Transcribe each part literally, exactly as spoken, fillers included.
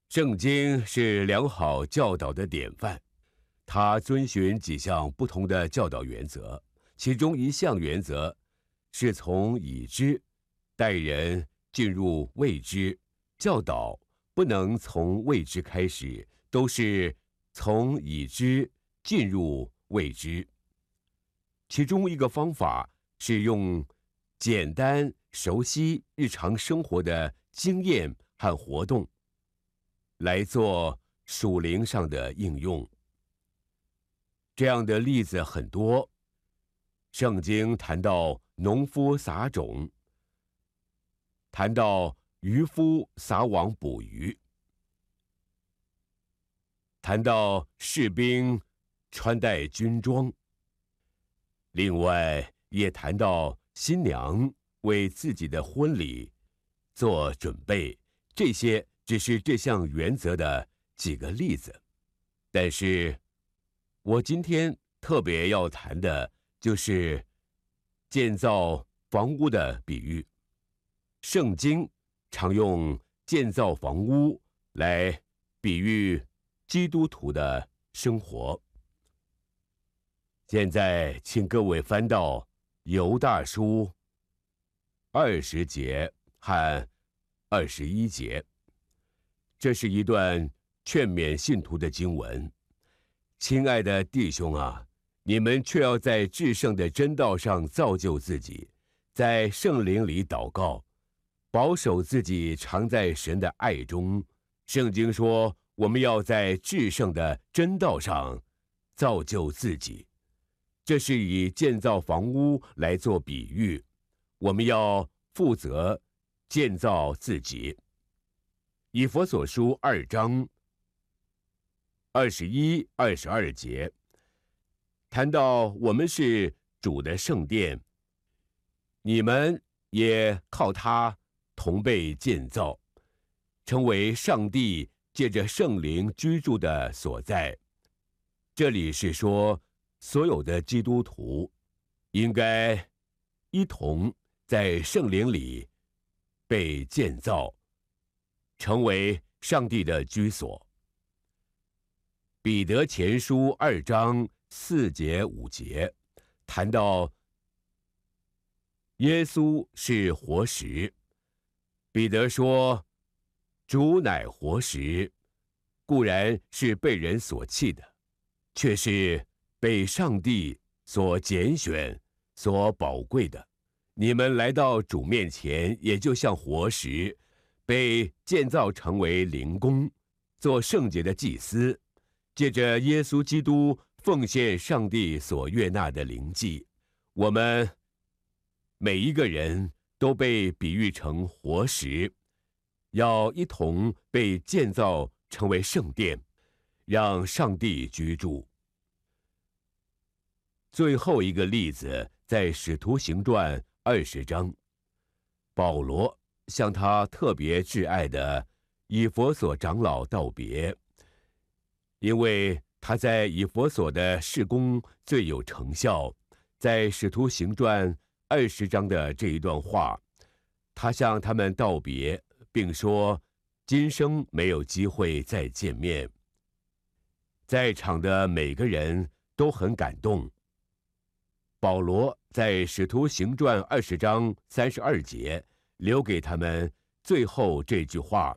圣经是良好教导的典范，它遵循几项不同的教导原则，其中一项原则是从已知带人进入未知，教导不能从未知开始，都是从已知进入未知。其中一个方法是用简单熟悉日常生活的经验和活动来做属灵上的应用。这样的例子很多。圣经谈到农夫撒种，谈到渔夫撒网捕鱼，谈到士兵穿戴军装，另外也谈到新娘为自己的婚礼做准备。这些只是这项原则的几个例子，但是我今天特别要谈的就是建造房屋的比喻。圣经常用建造房屋来比喻基督徒的生活。现在请各位翻到犹大书二十节和二十一节，这是一段劝勉信徒的经文。亲爱的弟兄啊，你们却要在至圣的真道上造就自己，在圣灵里祷告，保守自己常在神的爱中。圣经说，我们要在至圣的真道上造就自己，这是以建造房屋来做比喻。我们要负责建造自己。以弗所书二章二十一、二十二节谈到我们是主的圣殿，你们也靠他同被建造，成为上帝借着圣灵居住的所在。这里是说，所有的基督徒应该一同在圣灵里被建造，成为上帝的居所。彼得前书二章四节五节谈到耶稣是活石。彼得说，主乃活石，固然是被人所弃的，却是被上帝所拣选、所宝贵的。你们来到主面前，也就像活石，被建造成为灵宫，做圣洁的祭司，借着耶稣基督奉献上帝所悦纳的灵祭。我们每一个人都被比喻成活石，要一同被建造成为圣殿，让上帝居住。最后一个例子在使徒行传二十章，保罗向他特别挚爱的以弗所长老道别，因为他在以弗所的事工最有成效。在使徒行传二十章的这一段话，他向他们道别，并说今生没有机会再见面。在场的每个人都很感动。保罗在使徒行传二十章三十二节留给他们最后这句话：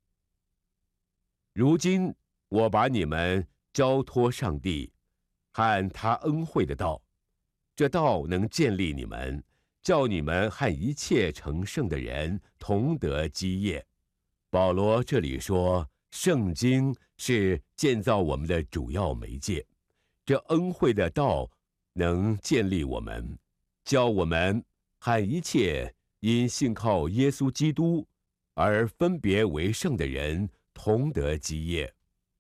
如今我把你们交托上帝和他恩惠的道，这道能建立你们，叫你们和一切成圣的人同得基业。保罗这里说，圣经是建造我们的主要媒介，这恩惠的道能建立我们，叫我们和一切因信靠耶稣基督而分别为圣的人同得基业。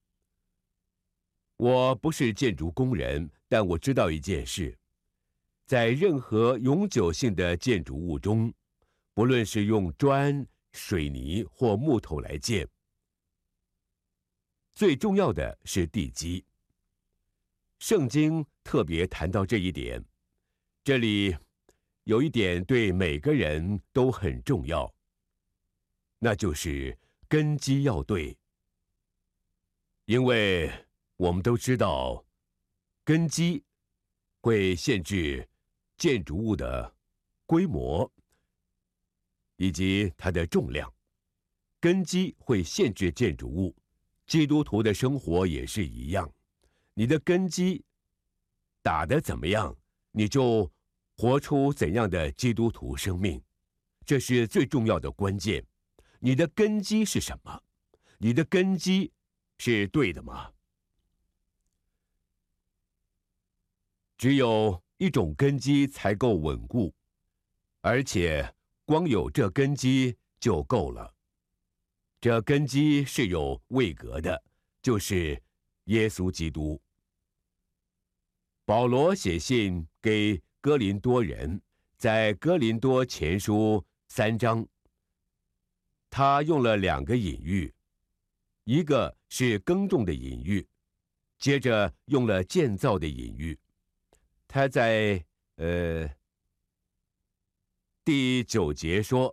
我不是建筑工人，但我知道一件事，在任何永久性的建筑物中，不论是用砖、水泥或木头来建，最重要的是地基。圣经特别谈到这一点，这里有一点对每个人都很重要，那就是根基要对。 因为我们都知道，根基会限制建筑物的规模以及它的重量，根基会限制建筑物。基督徒的生活也是一样，你的根基打得怎么样，你就活出怎样的基督徒生命，这是最重要的关键。你的根基是什么？你的根基是对的吗？只有一种根基才够稳固，而且光有这根基就够了。这根基是有位格的，就是耶稣基督。保罗写信给哥林多人，在哥林多前书三章，他用了两个隐喻，一个是耕种的隐喻，接着用了建造的隐喻。他在呃第九节说，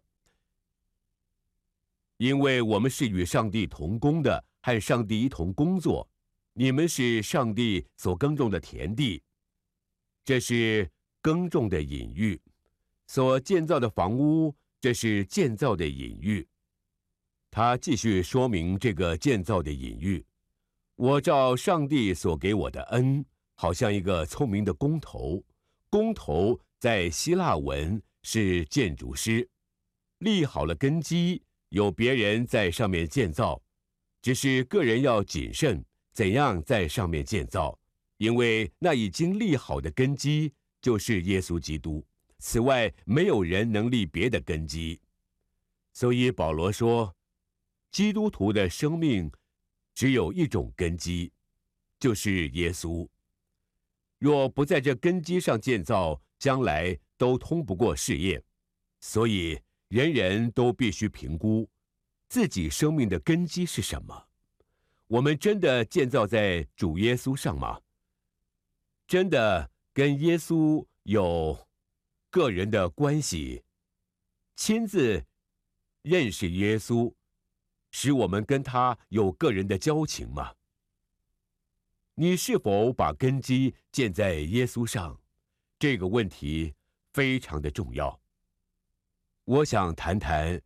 因为我们是与上帝同工的，和上帝一同工作，你们是上帝所耕种的田地，这是耕种的隐喻；所建造的房屋，这是建造的隐喻。他继续说明这个建造的隐喻：我照上帝所给我的恩，好像一个聪明的工头。工头在希腊文是建筑师，立好了根基，有别人在上面建造，只是个人要谨慎怎样在上面建造，因为那已经立好的根基就是耶稣基督，此外没有人能立别的根基。所以保罗说，基督徒的生命只有一种根基，就是耶稣。若不在这根基上建造，将来都通不过试验。所以人人都必须评估自己生命的根基是什么。我们真的建造在主耶稣上吗？真的跟耶稣有个人的关系，亲自认识耶稣，使我们跟他有个人的交情吗？你是否把根基建在耶稣上？这个问题非常的重要。我想谈谈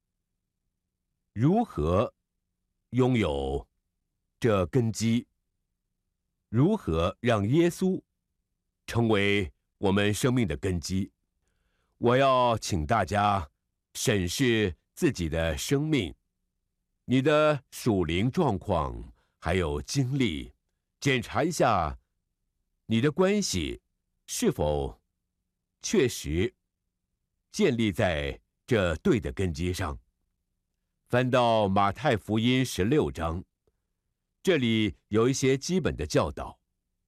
如何拥有这根基，如何让耶稣成为我们生命的根基。我要请大家审视自己的生命，你的属灵状况还有经历，检查一下你的关系是否确实建立在这对的根基上。翻到马太福音十六章，这里有一些基本的教导。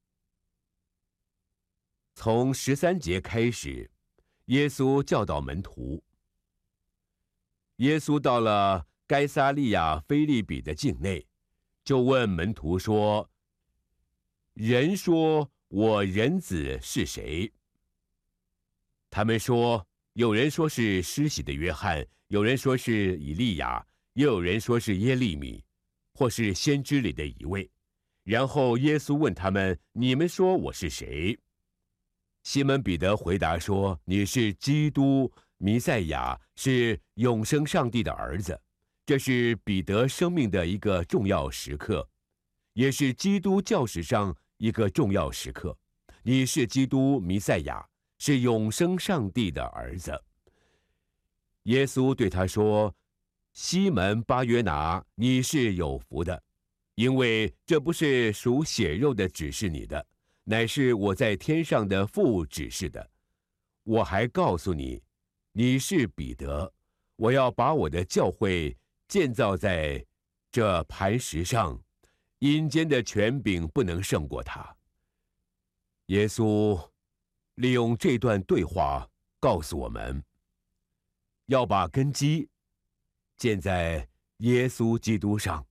从十三节开始，耶稣教导门徒。耶稣到了该撒利亚腓立比的境内，就问门徒说：人说我人子是谁？他们说，有人说是施洗的约翰，有人说是以利亚，也有人说是耶利米，或是先知里的一位。然后耶稣问他们：你们说我是谁？西门彼得回答说：你是基督，弥赛亚，是永生上帝的儿子。这是彼得生命的一个重要时刻，也是基督教史上一个重要时刻。你是基督弥赛亚，是永生上帝的儿子。耶稣对他说：西门巴约拿，你是有福的，因为这不是属血肉的指示你的，乃是我在天上的父指示的。我还告诉你，你是彼得，我要把我的教会建造在这磐石上，阴间的权柄不能胜过他。耶稣利用这段对话告诉我们，要把根基建在耶稣基督上。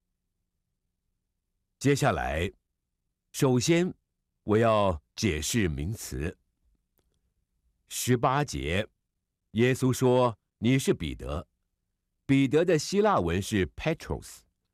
接下来，首先我要解释名词。十八节，耶稣说：你是彼得。彼得的希腊文是 Petros，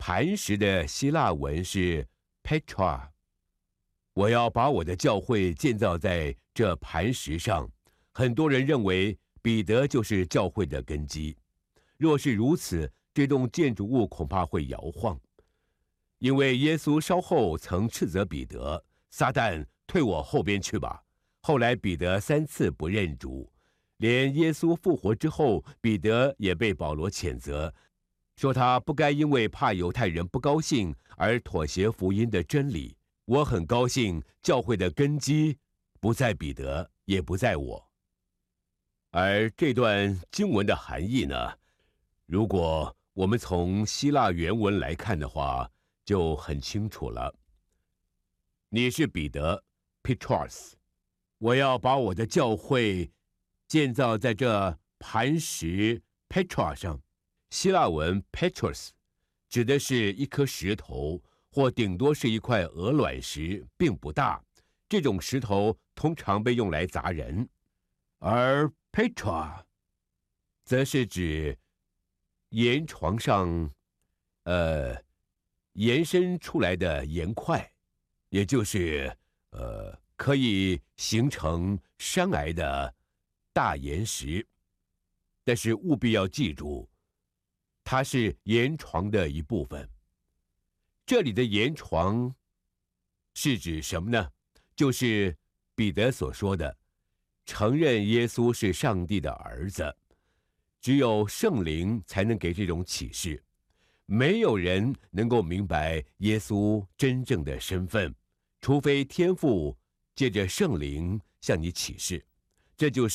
磐石的希腊文是 Petra。我要把我的教会建造在这磐石上。很多人认为彼得就是教会的根基。若是如此，这栋建筑物恐怕会摇晃。因为耶稣稍后曾斥责彼得：“撒旦，退我后边去吧。”后来彼得三次不认主，连耶稣复活之后，彼得也被保罗谴责，说他不该因为怕犹太人不高兴而妥协福音的真理。我很高兴，教会的根基不在彼得，也不在我。而这段经文的含义呢？如果我们从希腊原文来看的话，就很清楚了。你是彼得 Petros， 我要把我的教会建造在这磐石 Petra 上。希腊文 Petros 指的是一颗石头，或顶多是一块鹅卵石，并不大。这种石头通常被用来砸人，而 Petra 则是指岩床上，呃，延伸出来的岩块，也就是呃，可以形成山崖的大岩石。但是务必要记住，它是岩床的一部分。这里的岩床是指什么呢？就是彼得所说的，承认耶稣是上帝的儿子。只有圣灵才能给这种启示，没有人能够明白耶稣真正的身份，除非天父借着圣灵向你启示。这就是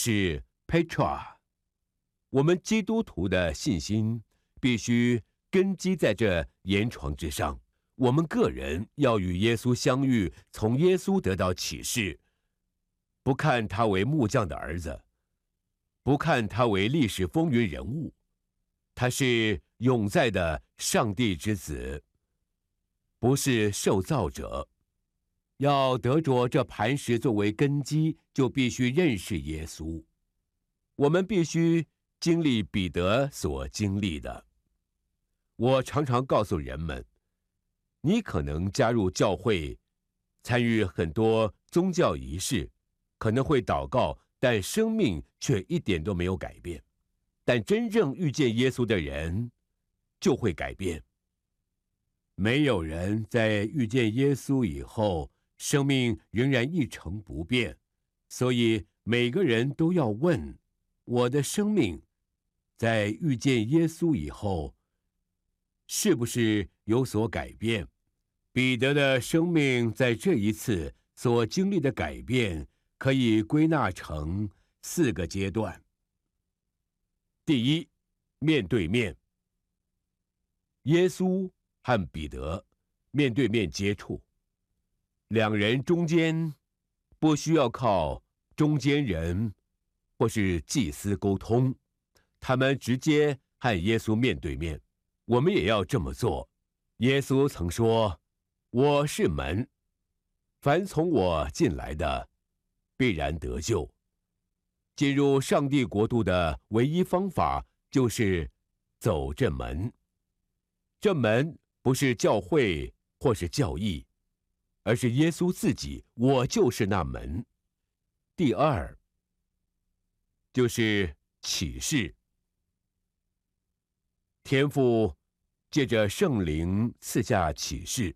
Petra。 我们基督徒的信心必须根基在这岩床之上。我们个人要与耶稣相遇，从耶稣得到启示，不看他为木匠的儿子，不看他为历史风云人物，他是永在的上帝之子，不是受造者。要得着这磐石作为根基，就必须认识耶稣。我们必须经历彼得所经历的。我常常告诉人们，你可能加入教会，参与很多宗教仪式，可能会祷告，但生命却一点都没有改变。但真正遇见耶稣的人就会改变。没有人在遇见耶稣以后，生命仍然一成不变。所以每个人都要问，我的生命在遇见耶稣以后是不是有所改变？彼得的生命在这一次所经历的改变，可以归纳成四个阶段。第一，面对面。耶稣和彼得面对面接触，两人中间不需要靠中间人或是祭司沟通，他们直接和耶稣面对面。我们也要这么做。耶稣曾说：“我是门，凡从我进来的，必然得救。”进入上帝国度的唯一方法就是走这门。这门不是教会或是教义，而是耶稣自己，我就是那门。第二，就是启示。天父借着圣灵赐下启示。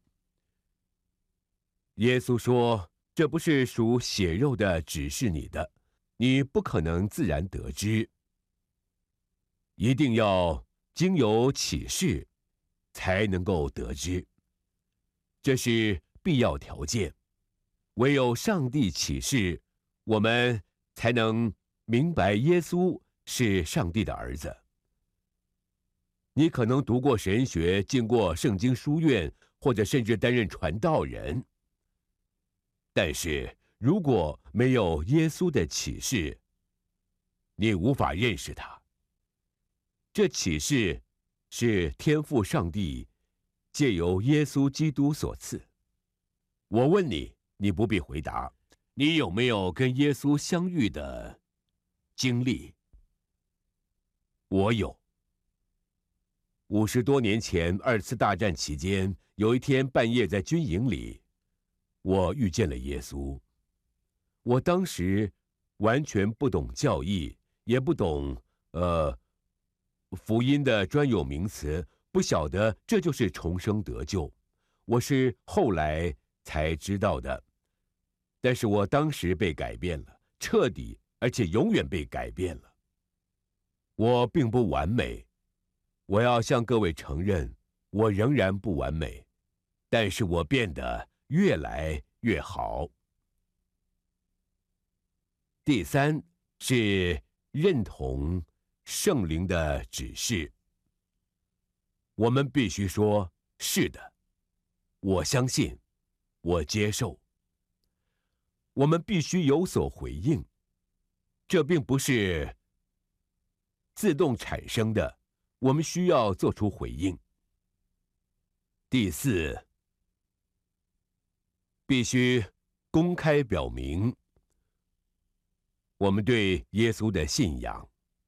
耶稣说：“这不是属血肉的指示你的，你不可能自然得知，一定要经由启示才能够得知，这是必要条件。唯有上帝启示，我们才能明白耶稣是上帝的儿子。”你可能读过神学，进过圣经书院，或者甚至担任传道人，但是如果没有耶稣的启示，你无法认识他。这启示是天父上帝借由耶稣基督所赐。我问你，你不必回答，你有没有跟耶稣相遇的经历？我有。 五十多年前，二次大战期间，有一天半夜在军营里，我遇见了耶稣。我当时完全不懂教义，也不懂呃福音的专有名词，不晓得这就是重生得救。我是后来才知道的，但是我当时被改变了，彻底而且永远被改变了。我并不完美，我要向各位承认，我仍然不完美，但是我变得越来越好。第三是认同圣灵的指示。我们必须说，是的，我相信，我接受。我们必须有所回应，这并不是自动产生的，我们需要做出回应。第四，必须公开表明我们对耶稣的信仰。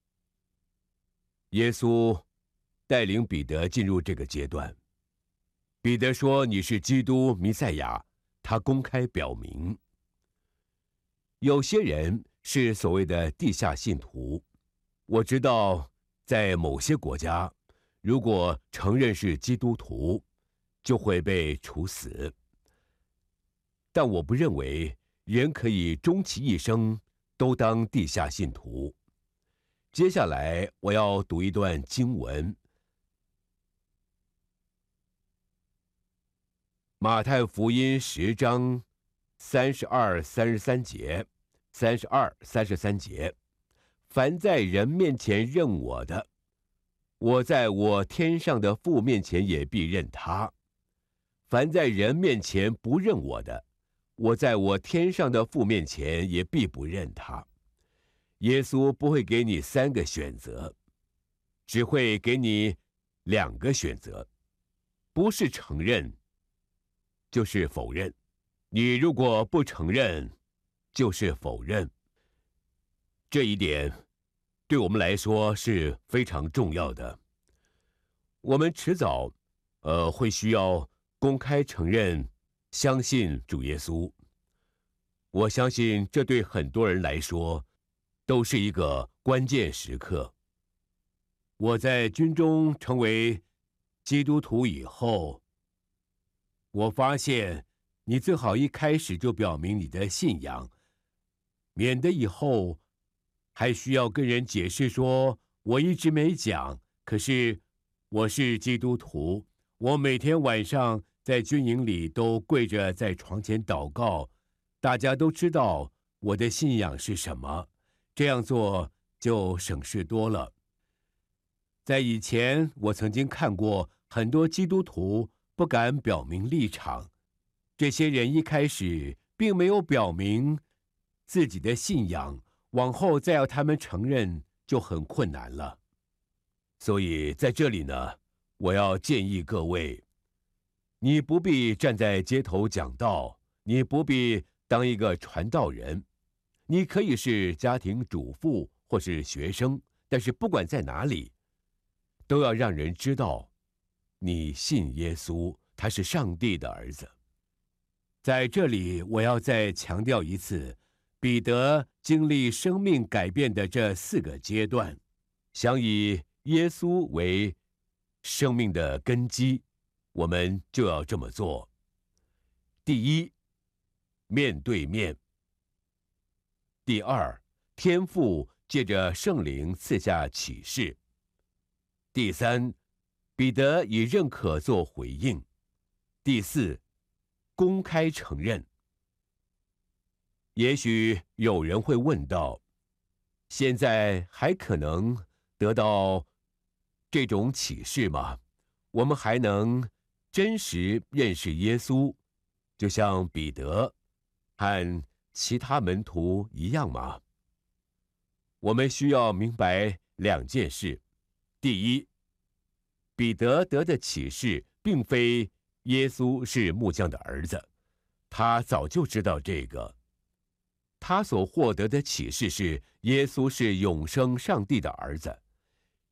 耶稣带领彼得进入这个阶段。彼得说：“你是基督弥赛亚。”他公开表明。有些人是所谓的地下信徒，我知道在某些国家，如果承认是基督徒，就会被处死。但我不认为人可以终其一生都当地下信徒。接下来我要读一段经文，马太福音十章三十二、三十三节，三十二、三十三节，凡在人面前认我的，我在我天上的父面前也必认他；凡在人面前不认我的，我在我天上的父面前也必不认他。耶稣不会给你三个选择，只会给你两个选择，不是承认，就是否认。你如果不承认，就是否认。这一点对我们来说是非常重要的。我们迟早，呃，会需要公开承认、相信主耶稣。我相信这对很多人来说，都是一个关键时刻。我在军中成为基督徒以后，我发现你最好一开始就表明你的信仰，免得以后还需要跟人解释说，我一直没讲，可是我是基督徒，我每天晚上在军营里都跪着在床前祷告，大家都知道我的信仰是什么。这样做就省事多了。在以前，我曾经看过很多基督徒不敢表明立场，这些人一开始并没有表明自己的信仰，往后再要他们承认就很困难了。所以在这里呢，我要建议各位，你不必站在街头讲道，你不必当一个传道人。你可以是家庭主妇或是学生，但是不管在哪里，都要让人知道你信耶稣，他是上帝的儿子。在这里，我要再强调一次，彼得经历生命改变的这四个阶段，想以耶稣为生命的根基，我们就要这么做。第一，面对面。第二，天父借着圣灵赐下启示。第三，彼得以认可做回应。第四，公开承认。也许有人会问到，现在还可能得到这种启示吗？我们还能真实认识耶稣，就像彼得和其他门徒一样吗？我们需要明白两件事。第一，彼得得的启示并非耶稣是木匠的儿子，他早就知道这个。他所获得的启示是耶稣是永生上帝的儿子。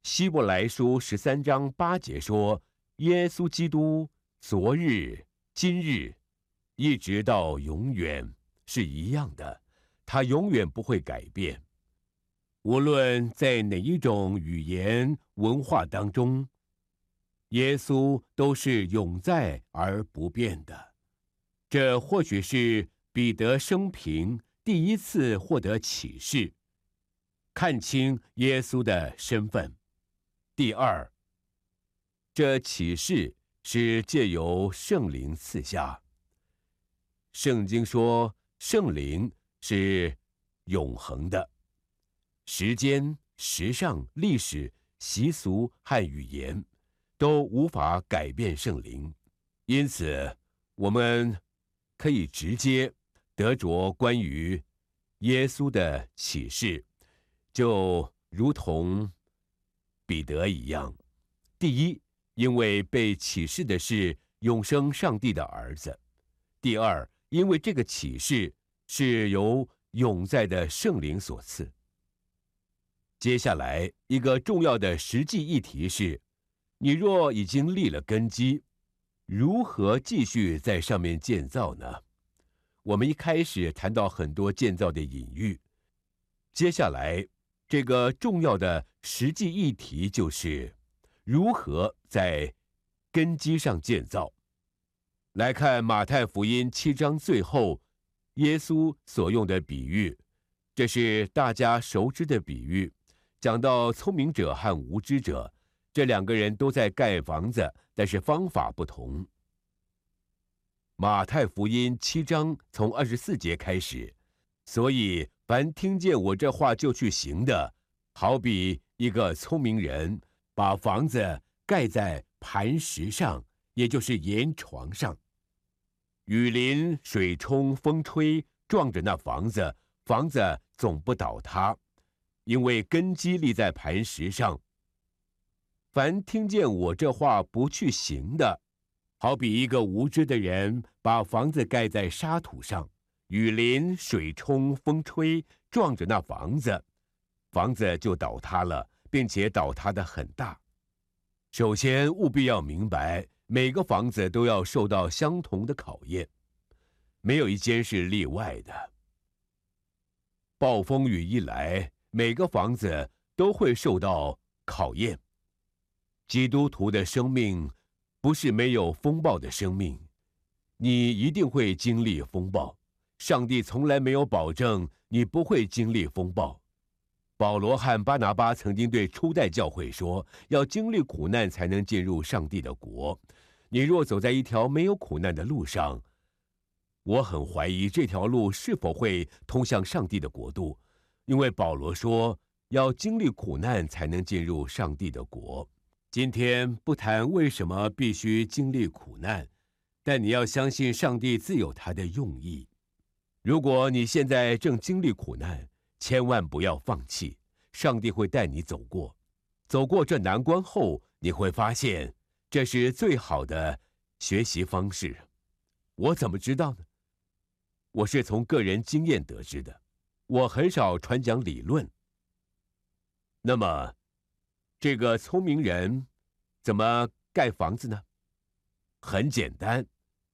希伯来书十三章八节说，耶稣基督昨日、今日，一直到永远是一样的，他永远不会改变。无论在哪一种语言文化当中，耶稣都是永在而不变的。这或许是彼得生平第一次获得启示，看清耶稣的身份。第二，这启示是借由圣灵赐下。圣经说，圣灵是永恒的，时间、时尚、历史、习俗和语言都无法改变圣灵，因此我们可以直接得着关于耶稣的启示，就如同彼得一样。第一，因为被启示的是永生上帝的儿子；第二，因为这个启示是由永在的圣灵所赐。接下来一个重要的实际议题是，你若已经立了根基，如何继续在上面建造呢？我们一开始谈到很多建造的隐喻，接下来这个重要的实际议题就是如何在根基上建造。来看马太福音七章最后耶稣所用的比喻，这是大家熟知的比喻，讲到聪明者和无知者，这两个人都在盖房子，但是方法不同。马太福音七章从二十四节开始，所以凡听见我这话就去行的，好比一个聪明人把房子盖在磐石上，也就是岩床上。雨淋、水冲、风吹，撞着那房子，房子总不倒塌，因为根基立在磐石上。凡听见我这话不去行的，好比一个无知的人把房子盖在沙土上，雨淋、水冲、风吹，撞着那房子，房子就倒塌了，并且倒塌得很大。首先务必要明白，每个房子都要受到相同的考验，没有一间是例外的。暴风雨一来，每个房子都会受到考验。基督徒的生命不是没有风暴的生命，你一定会经历风暴。上帝从来没有保证你不会经历风暴。保罗和巴拿巴曾经对初代教会说，要经历苦难才能进入上帝的国。你若走在一条没有苦难的路上，我很怀疑这条路是否会通向上帝的国度，因为保罗说，要经历苦难才能进入上帝的国。今天不谈为什么必须经历苦难，但你要相信上帝自有他的用意。如果你现在正经历苦难，千万不要放弃，上帝会带你走过。走过这难关后，你会发现这是最好的学习方式。我怎么知道呢？我是从个人经验得知的，我很少传讲理论。那么这个聪明人怎么盖房子呢？很简单，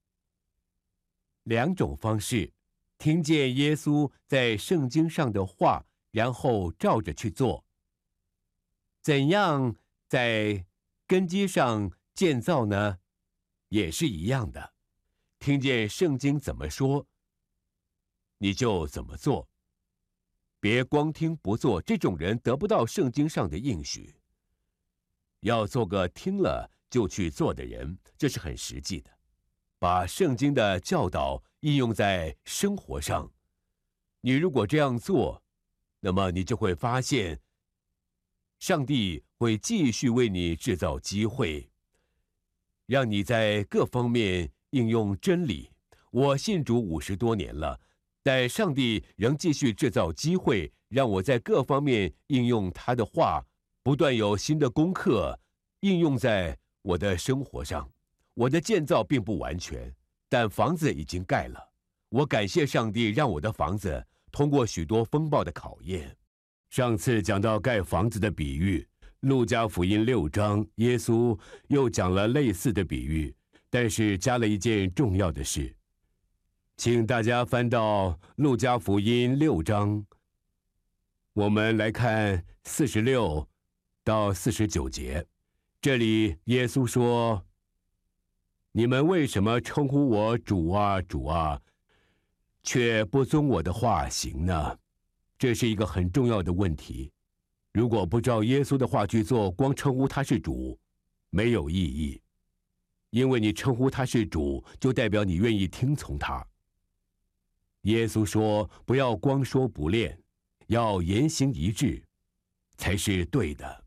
两种方式：听见耶稣在圣经上的话，然后照着去做。怎样在根基上建造呢？也是一样的，听见圣经怎么说，你就怎么做。别光听不做，这种人得不到圣经上的应许。要做个听了就去做的人，这是很实际的。把圣经的教导应用在生活上，你如果这样做，那么你就会发现，上帝会继续为你制造机会，让你在各方面应用真理。我信主五十多年了，但上帝仍继续制造机会，让我在各方面应用他的话，不断有新的功课应用在我的生活上。我的建造并不完全，但房子已经盖了。我感谢上帝，让我的房子通过许多风暴的考验。上次讲到盖房子的比喻， 路加福音六章，耶稣又讲了类似的比喻，但是加了一件重要的事。请大家翻到路加福音六章，我们来看四十六到四十九节。这里耶稣说：“你们为什么称呼我主啊，主啊，却不遵我的话行呢？”这是一个很重要的问题。如果不照耶稣的话去做，光称呼他是主，没有意义。因为你称呼他是主，就代表你愿意听从他。耶稣说：“不要光说不练，要言行一致，才是对的。”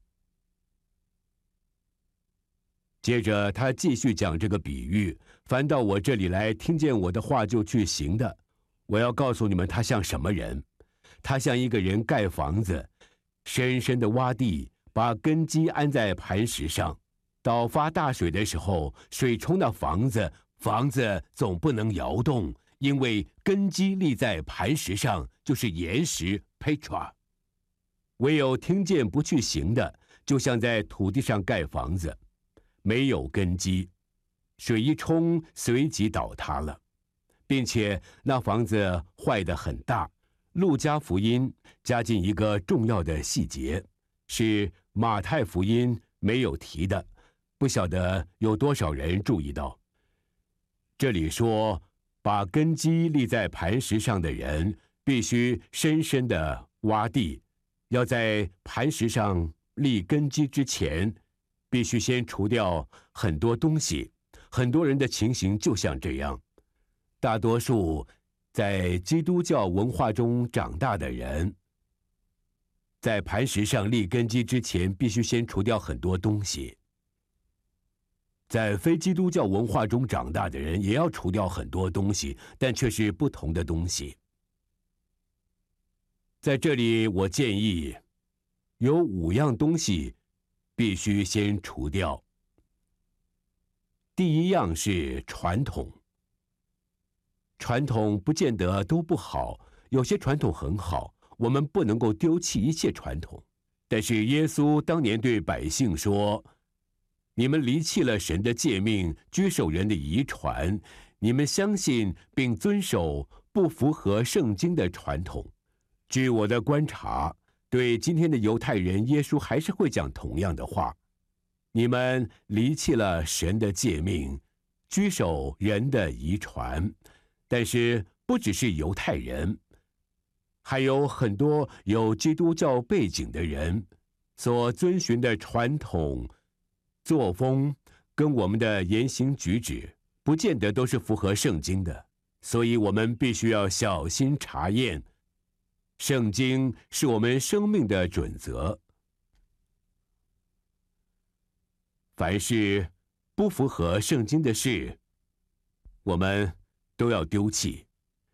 接着他继续讲这个比喻：凡到我这里来，听见我的话就去行的，我要告诉你们，他像什么人？他像一个人盖房子，深深的挖地，把根基安在磐石上。到发大水的时候，水冲那房子，房子总不能摇动，因为根基立在磐石上，就是岩石 Petra。唯有听见不去行的，就像在土地上盖房子，没有根基，水一冲，随即倒塌了，并且那房子坏得很大。路加福音加进一个重要的细节，是马太福音没有提的，不晓得有多少人注意到。这里说，把根基立在磐石上的人，必须深深的挖地，要在磐石上立根基之前，必须先除掉很多东西。很多人的情形就像这样，大多数在基督教文化中长大的人，在磐石上立根基之前，必须先除掉很多东西。在非基督教文化中长大的人，也要除掉很多东西，但却是不同的东西。在这里，我建议有五样东西必须先除掉。第一样是传统。传统不见得都不好，有些传统很好，我们不能够丢弃一切传统。但是耶稣当年对百姓说：“你们离弃了神的诫命，居守人的遗传，你们相信并遵守不符合圣经的传统。”据我的观察，对今天的犹太人，耶稣还是会讲同样的话：你们离弃了神的诫命，居守人的遗传。但是不只是犹太人，还有很多有基督教背景的人所遵循的传统作风跟我们的言行举止，不见得都是符合圣经的，所以我们必须要小心查验。圣经是我们生命的准则，凡是不符合圣经的事，我们都要丢弃。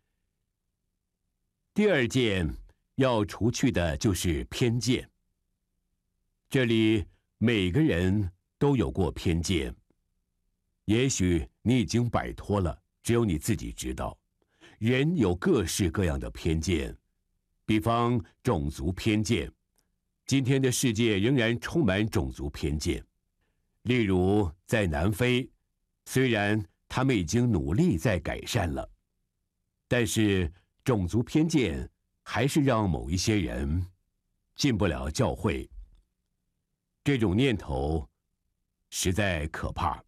第二件要除去的就是偏见。这里每个人都有过偏见，也许你已经摆脱了，只有你自己知道。人有各式各样的偏见，比方种族偏见，今天的世界仍然充满种族偏见。例如在南非，虽然他们已经努力在改善了，但是种族偏见还是让某一些人进不了教会。这种念头实在可怕。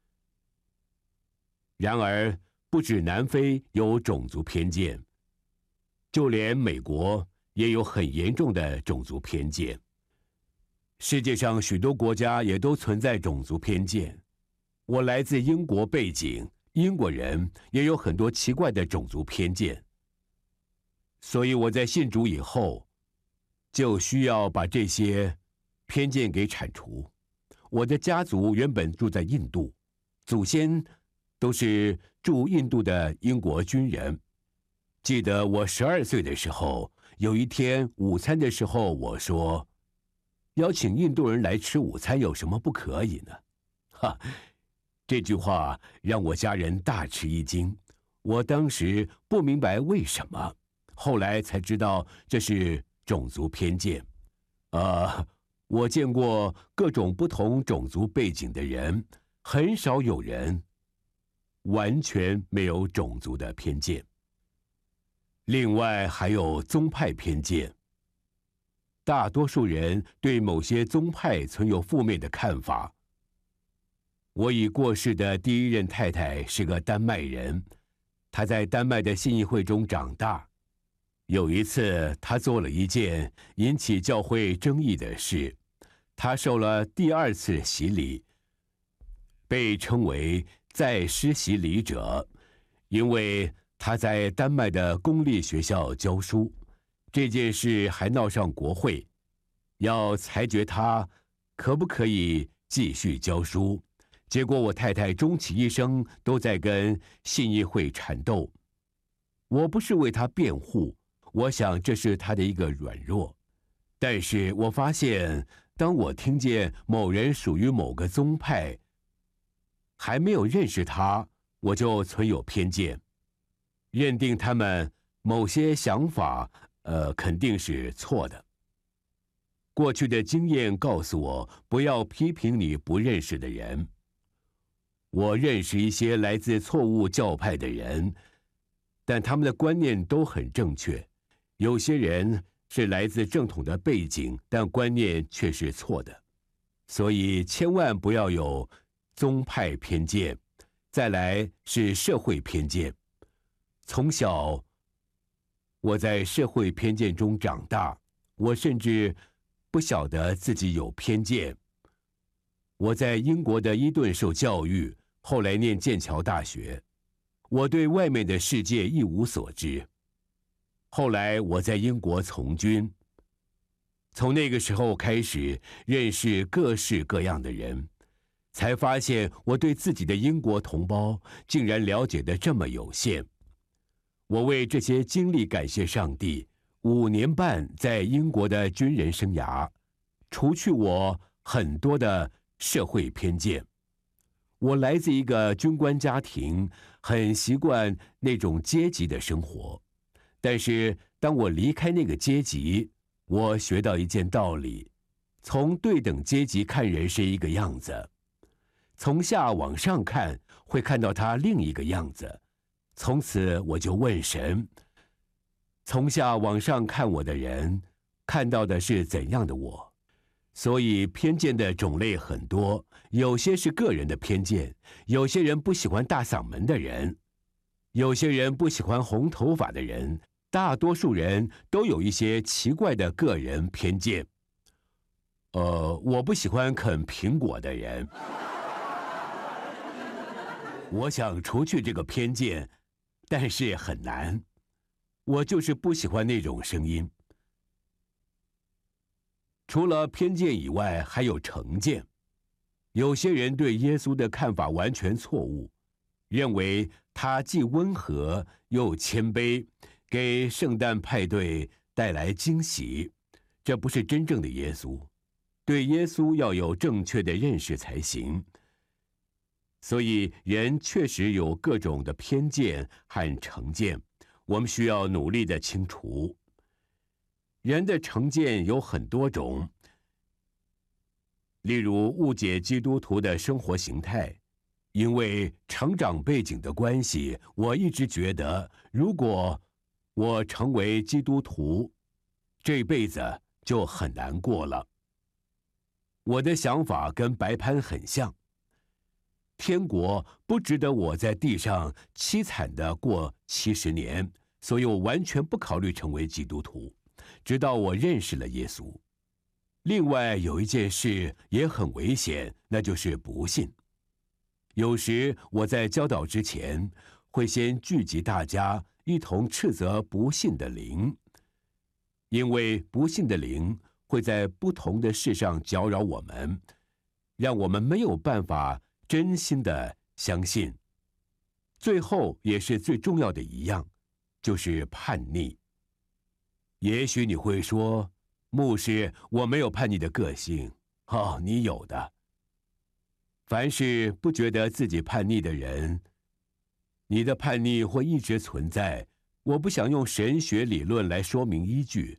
然而，不止南非有种族偏见，就连美国也有很严重的种族偏见。世界上许多国家也都存在种族偏见。我来自英国背景，英国人也有很多奇怪的种族偏见，所以我在信主以后，就需要把这些偏见给铲除。我的家族原本住在印度，祖先都是驻印度的英国军人。记得我十二岁的时候，有一天午餐的时候，我说：“邀请印度人来吃午餐有什么不可以呢？”哈！这句话让我家人大吃一惊，我当时不明白为什么，后来才知道这是种族偏见。呃， 我见过各种不同种族背景的人，很少有人完全没有种族的偏见。另外还有宗派偏见，大多数人对某些宗派存有负面的看法。我已过世的第一任太太是个丹麦人，她在丹麦的信义会中长大。有一次，她做了一件引起教会争议的事，她受了第二次洗礼，被称为再施洗礼者，因为她在丹麦的公立学校教书。这件事还闹上国会，要裁决她可不可以继续教书。结果我太太终其一生都在跟信义会缠斗。我不是为她辩护，我想这是她的一个软弱。但是我发现，当我听见某人属于某个宗派，还没有认识他，我就存有偏见，认定他们某些想法，呃，肯定是错的。过去的经验告诉我，不要批评你不认识的人。我认识一些来自错误教派的人，但他们的观念都很正确。有些人是来自正统的背景，但观念却是错的。所以千万不要有宗派偏见。再来是社会偏见。从小我在社会偏见中长大，我甚至不晓得自己有偏见。我在英国的伊顿受教育，后来念剑桥大学，我对外面的世界一无所知。后来我在英国从军，从那个时候开始认识各式各样的人，才发现我对自己的英国同胞竟然了解得这么有限。我为这些经历感谢上帝。五年半在英国的军人生涯，除去我很多的社会偏见。我来自一个军官家庭，很习惯那种阶级的生活。但是当我离开那个阶级，我学到一件道理：从对等阶级看人是一个样子，从下往上看会看到他另一个样子。从此我就问神，从下往上看我的人，看到的是怎样的我？所以偏见的种类很多，有些是个人的偏见，有些人不喜欢大嗓门的人，有些人不喜欢红头发的人，大多数人都有一些奇怪的个人偏见。呃，我不喜欢啃苹果的人。我想除去这个偏见，但是很难。我就是不喜欢那种声音。除了偏见以外，还有成见。有些人对耶稣的看法完全错误，认为他既温和又谦卑，给圣诞派对带来惊喜。这不是真正的耶稣。对耶稣要有正确的认识才行。所以人确实有各种的偏见和成见，我们需要努力的清除。人的成见有很多种，例如误解基督徒的生活形态。因为成长背景的关系，我一直觉得，如果我成为基督徒，这辈子就很难过了。我的想法跟白潘很像。天国不值得我在地上凄惨的过七十年，所以我完全不考虑成为基督徒，直到我认识了耶稣。另外有一件事也很危险，那就是不信。有时我在教导之前，会先聚集大家，一同斥责不信的灵，因为不信的灵会在不同的事上搅扰我们，让我们没有办法真心的相信。最后也是最重要的一样，就是叛逆。也许你会说，牧师，我没有叛逆的个性。哦，你有的。凡是不觉得自己叛逆的人，你的叛逆会一直存在。我不想用神学理论来说明依据，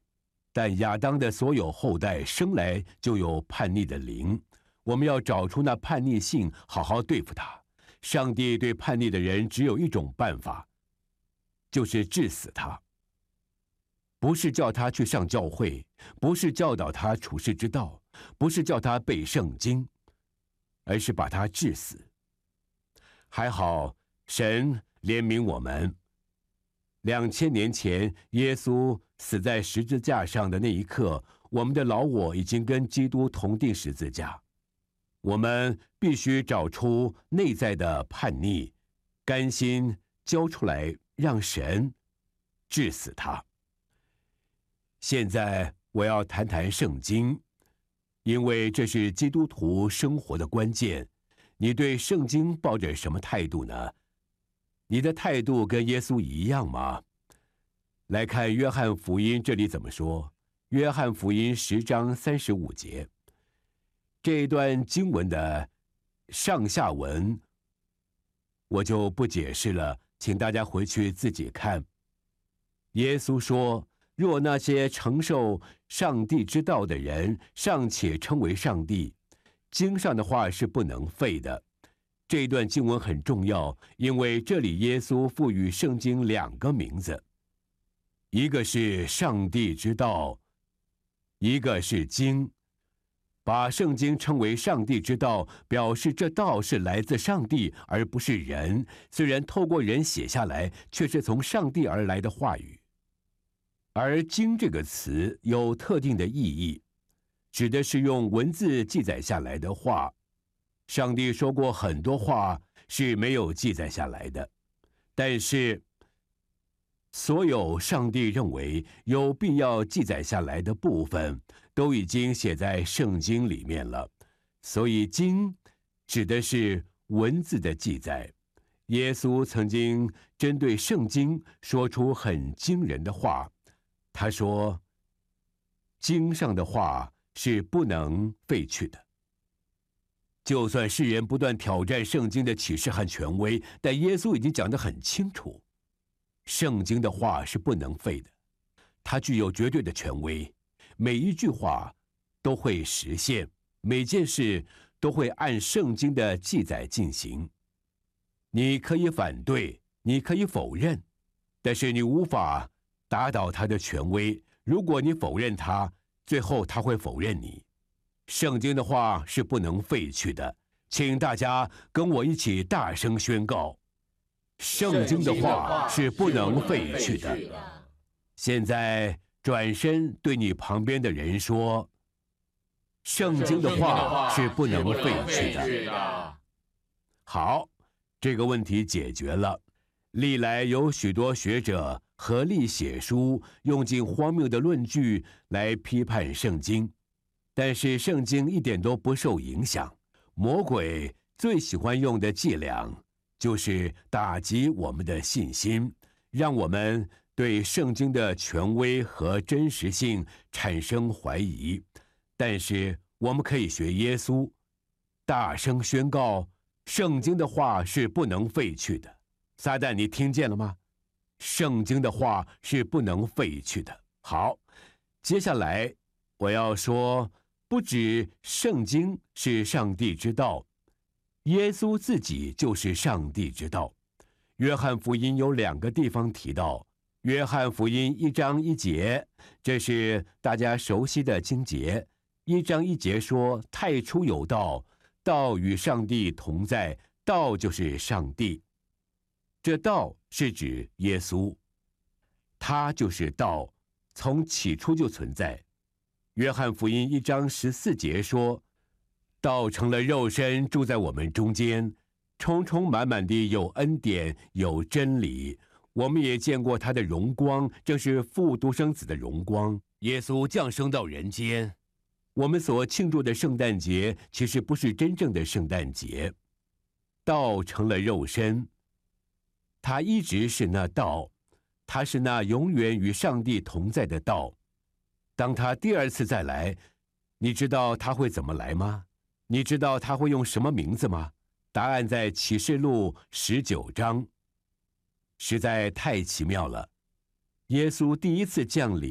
但亚当的所有后代生来就有叛逆的灵，我们要找出那叛逆性，好好对付他。上帝对叛逆的人只有一种办法，就是治死他。不是叫他去上教会，不是教导他处世之道，不是叫他背圣经，而是把他治死。还好，神怜悯我们。两千年前，耶稣死在十字架上的那一刻，我们的老我已经跟基督同定十字架。我们必须找出内在的叛逆，甘心交出来，让神治死他。现在我要谈谈圣经，因为这是基督徒生活的关键。你对圣经抱着什么态度呢？你的态度跟耶稣一样吗？来看约翰福音，这里怎么说？约翰福音十章三十五节，这一段经文的上下文我就不解释了，请大家回去自己看。耶稣说，若那些承受上帝之道的人尚且称为上帝，经上的话是不能废的。这一段经文很重要，因为这里耶稣赋予圣经两个名字，一个是上帝之道，一个是经。把圣经称为上帝之道，表示这道是来自上帝，而不是人。虽然透过人写下来，却是从上帝而来的话语。而经这个词有特定的意义，指的是用文字记载下来的话。上帝说过很多话是没有记载下来的，但是所有上帝认为有必要记载下来的部分，都已经写在圣经里面了。所以经指的是文字的记载。耶稣曾经针对圣经说出很惊人的话，他说，经上的话是不能废去的。就算世人不断挑战圣经的启示和权威，但耶稣已经讲得很清楚，圣经的话是不能废的，它具有绝对的权威，每一句话都会实现，每件事都会按圣经的记载进行。你可以反对，你可以否认，但是你无法打倒他的权威。如果你否认他，最后他会否认你。圣经的话是不能废去的，请大家跟我一起大声宣告，圣经的话是不能废去的。现在转身对你旁边的人说，圣经的话是不能废去的。好，这个问题解决了。历来有许多学者合力写书，用尽荒谬的论据来批判圣经，但是圣经一点都不受影响。魔鬼最喜欢用的伎俩就是打击我们的信心，让我们对圣经的权威和真实性产生怀疑。但是我们可以学耶稣，大声宣告，圣经的话是不能废去的。撒旦，你听见了吗？圣经的话是不能废去的。好，接下来我要说，不止圣经是上帝之道，耶稣自己就是上帝之道。约翰福音有两个地方提到，约翰福音一章一节，这是大家熟悉的经节。一章一节说，太初有道，道与上帝同在，道就是上帝。这道是指耶稣，他就是道，从起初就存在。约翰福音一章十四节说，道成了肉身，住在我们中间，充充满满地有恩典，有真理。我们也见过他的荣光，正是父独生子的荣光。耶稣降生到人间。我们所庆祝的圣诞节其实不是真正的圣诞节。道成了肉身，他一直是那道，他是那永远与上帝同在的道。当他第二次再来，你知道他会怎么来吗？你知道他会用什么名字吗？答案在启示录十九章。实在太奇妙了。耶稣第一次降临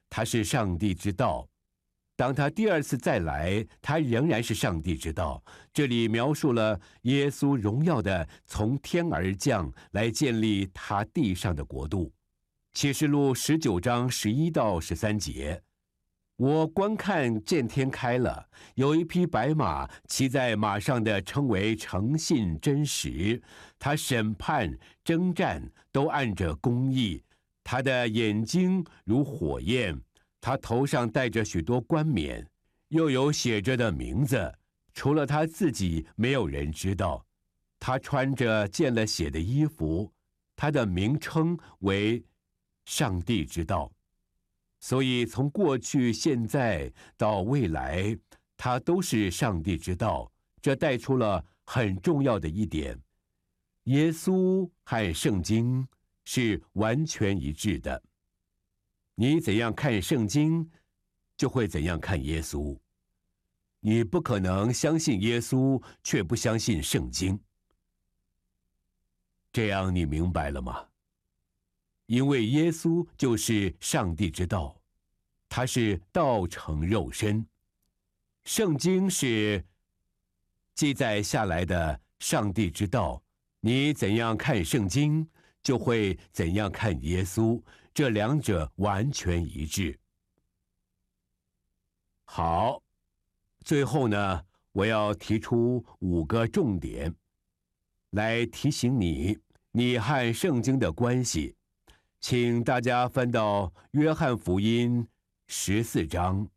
他是上帝之道。当他第二次再来，他仍然是上帝之道。这里描述了耶稣荣耀的从天而降，来建立他地上的国度。启示录十九章十一到十三节，我观看见天开了，有一匹白马，骑在马上的称为诚信真实，他审判征战都按着公义，他的眼睛如火焰，他头上戴着许多冠冕，又有写着的名字，除了他自己没有人知道。他穿着见了血的衣服，他的名称为上帝之道。所以从过去现在到未来，他都是上帝之道。这带出了很重要的一点，耶稣和圣经是完全一致的。你怎样看圣经，就会怎样看耶稣。你不可能相信耶稣，却不相信圣经。这样你明白了吗？因为耶稣就是上帝之道，他是道成肉身。圣经是记载下来的上帝之道，你怎样看圣经，就会怎样看耶稣，这两者完全一致。好，最后呢，我要提出五个重点，来提醒你，你和圣经的关系。请大家翻到约翰福音十四章。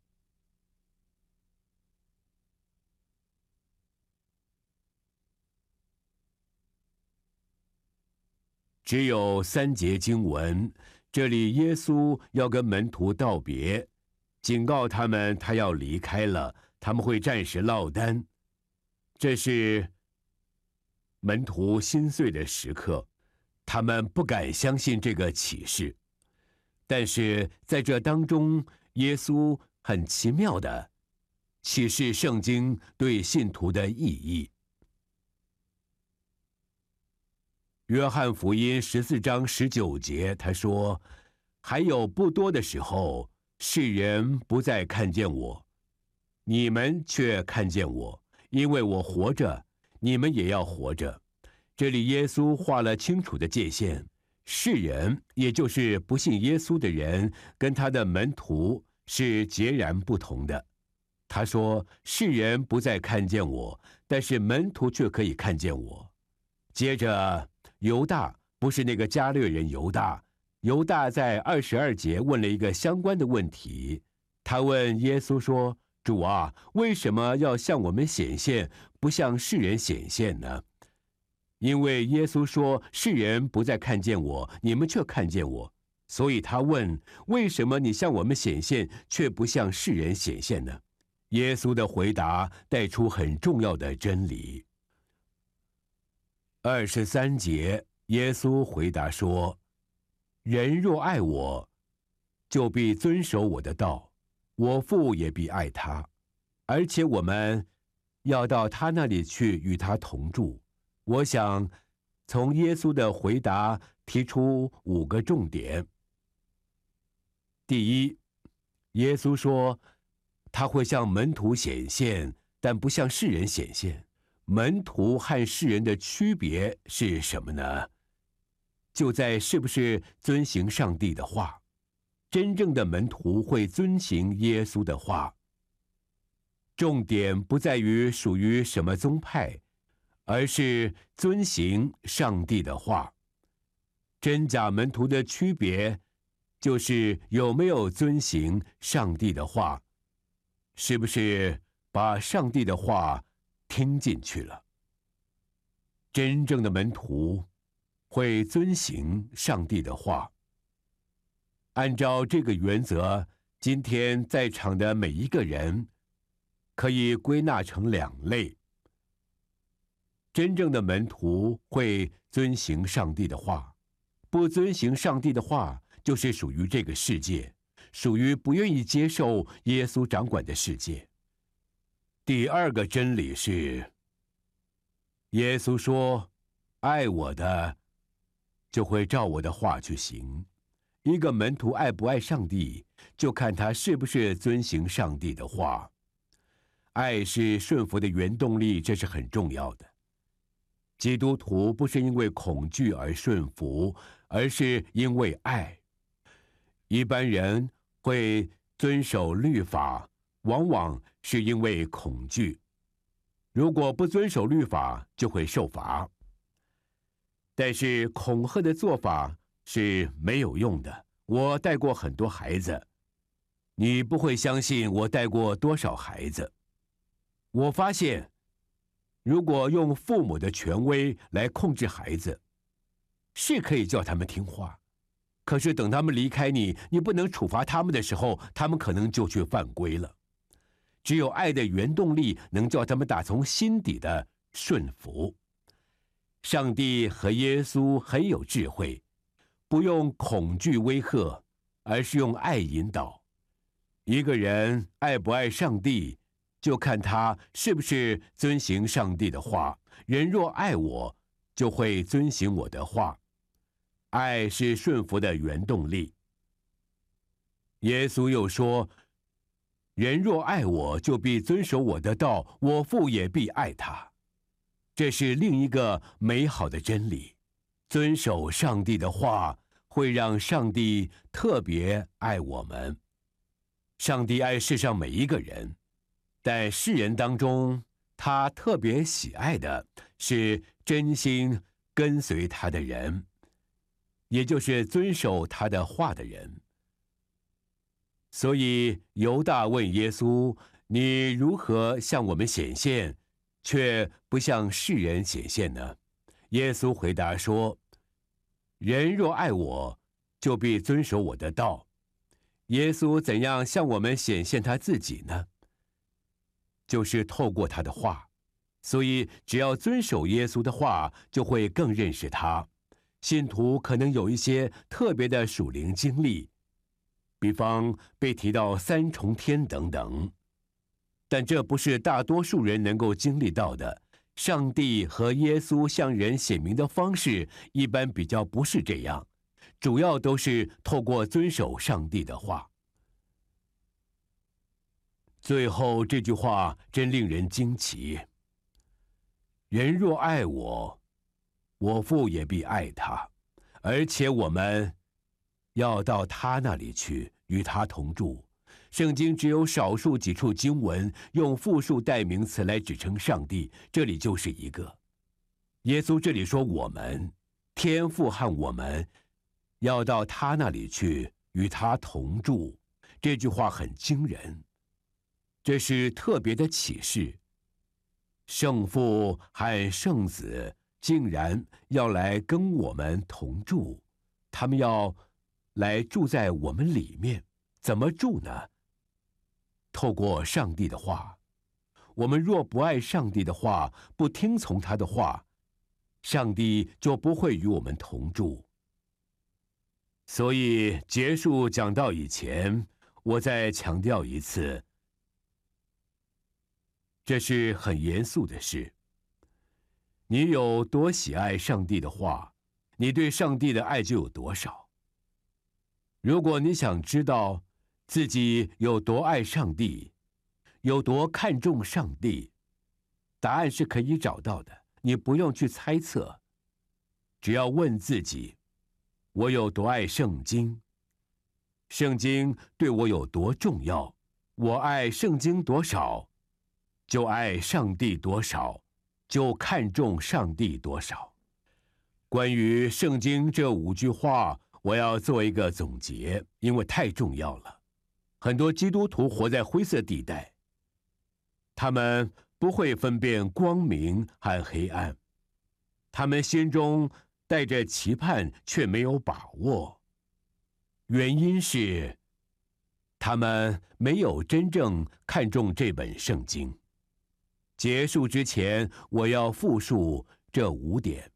只有三节经文，这里耶稣要跟门徒道别，警告他们他要离开了，他们会暂时落单。这是门徒心碎的时刻，他们不敢相信这个启示。但是在这当中，耶稣很奇妙的启示圣经对信徒的意义。约翰福音十四章十九节，他说：还有不多的时候，世人不再看见我，你们却看见我，因为我活着，你们也要活着。这里耶稣画了清楚的界限，世人，也就是不信耶稣的人，跟他的门徒是截然不同的。他说，世人不再看见我，但是门徒却可以看见我。接着犹大，不是那个加略人犹大，犹大在二十二节问了一个相关的问题。他问耶稣说：主啊，为什么要向我们显现，不向世人显现呢？因为耶稣说，世人不再看见我，你们却看见我。所以他问，为什么你向我们显现，却不向世人显现呢？耶稣的回答带出很重要的真理。二十三节，耶稣回答说：人若爱我，就必遵守我的道，我父也必爱他，而且我们要到他那里去，与他同住。我想从耶稣的回答提出五个重点。第一，耶稣说他会向门徒显现，但不向世人显现。门徒和世人的区别是什么呢？就在是不是遵行上帝的话。真正的门徒会遵行耶稣的话。重点不在于属于什么宗派，而是遵行上帝的话。真假门徒的区别，就是有没有遵行上帝的话，是不是把上帝的话听进去了。真正的门徒会遵行上帝的话。按照这个原则，今天在场的每一个人可以归纳成两类。真正的门徒会遵行上帝的话，不遵行上帝的话，就是属于这个世界，属于不愿意接受耶稣掌管的世界。第二个真理是，耶稣说，爱我的就会照我的话去行， 一个门徒爱不爱上帝，就看他是不是遵行上帝的话。爱是顺服的原动力，这是很重要的。基督徒不是因为恐惧而顺服，而是因为爱。一般人会遵守律法，往往是因为恐惧。如果不遵守律法，就会受罚。但是恐吓的做法是没有用的。我带过很多孩子，你不会相信我带过多少孩子。我发现，如果用父母的权威来控制孩子，是可以叫他们听话，可是等他们离开你，你不能处罚他们的时候，他们可能就去犯规了。只有爱的原动力能叫他们打从心底的顺服。上帝和耶稣很有智慧，不用恐惧威吓，而是用爱引导。一个人爱不爱上帝，就看他是不是遵行上帝的话。人若爱我，就会遵行我的话。爱是顺服的原动力。耶稣又说，人若爱我，就必遵守我的道，我父也必爱他。这是另一个美好的真理。遵守上帝的话，会让上帝特别爱我们。上帝爱世上每一个人，但世人当中，他特别喜爱的是真心跟随他的人，也就是遵守他的话的人。所以犹大问耶稣，你如何向我们显现，却不向世人显现呢？耶稣回答说，人若爱我，就必遵守我的道。耶稣怎样向我们显现他自己呢？就是透过他的话。所以只要遵守耶稣的话，就会更认识他。信徒可能有一些特别的属灵经历，比方被提到三重天等等，但这不是大多数人能够经历到的。上帝和耶稣向人显明的方式一般比较不是这样，主要都是透过遵守上帝的话。最后这句话真令人惊奇，人若爱我，我父也必爱他，而且我们要到他那里去，与他同住。圣经只有少数几处经文用复数代名词来指称上帝，这里就是一个。耶稣这里说我们，天父和我们要到他那里去，与他同住。这句话很惊人，这是特别的启示。圣父和圣子竟然要来跟我们同住，他们要来住在我们里面。怎么住呢？透过上帝的话。我们若不爱上帝的话，不听从他的话，上帝就不会与我们同住。所以结束讲道以前，我再强调一次，这是很严肃的事。你有多喜爱上帝的话，你对上帝的爱就有多少。如果你想知道自己有多爱上帝，有多看重上帝，答案是可以找到的，你不用去猜测，只要问自己，我有多爱圣经？圣经对我有多重要？我爱圣经多少，就爱上帝多少，就看重上帝多少。关于圣经这五句话，我要做一个总结，因为太重要了。很多基督徒活在灰色地带，他们不会分辨光明和黑暗，他们心中带着期盼，却没有把握。原因是他们没有真正看重这本圣经。结束之前，我要复述这五点。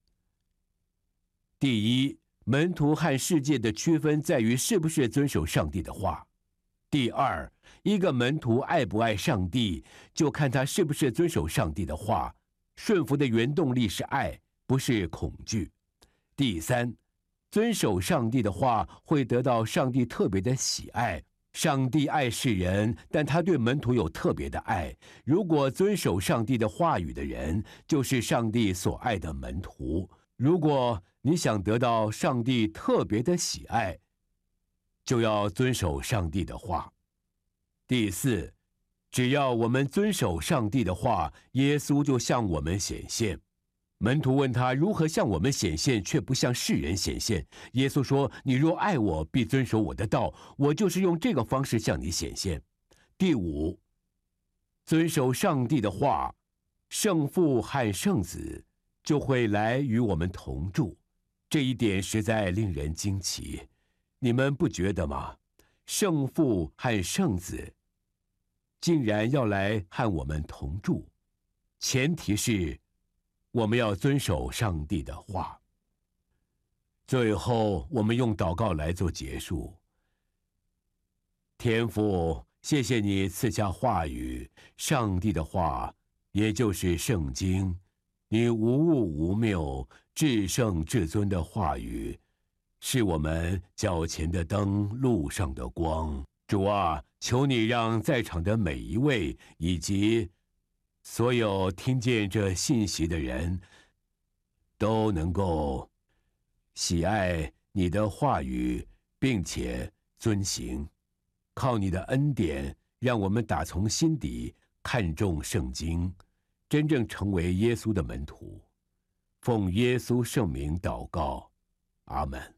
第一，门徒和世界的区分在于是不是遵守上帝的话。第二，一个门徒爱不爱上帝，就看他是不是遵守上帝的话。顺服的原动力是爱，不是恐惧。第三， 遵守上帝的话，会得到上帝特别的喜爱。上帝爱世人，但他对门徒有特别的爱。如果遵守上帝的话语的人，就是上帝所爱的门徒。如果你想得到上帝特别的喜爱，就要遵守上帝的话。第四，只要我们遵守上帝的话，耶稣就向我们显现。门徒问他如何向我们显现，却不向世人显现。耶稣说：“你若爱我，必遵守我的道，我就是用这个方式向你显现。”第五，遵守上帝的话，圣父和圣子就会来与我们同住。这一点实在令人惊奇，你们不觉得吗？圣父和圣子竟然要来和我们同住，前提是我们要遵守上帝的话。最后，我们用祷告来做结束。天父，谢谢你赐下话语，上帝的话，也就是圣经，你无误无谬、至圣至尊的话语，是我们脚前的灯，路上的光。主啊，求你让在场的每一位以及所有听见这信息的人，都能够喜爱你的话语，并且遵行。靠你的恩典，让我们打从心底看重圣经，真正成为耶稣的门徒。奉耶稣圣名祷告，阿们。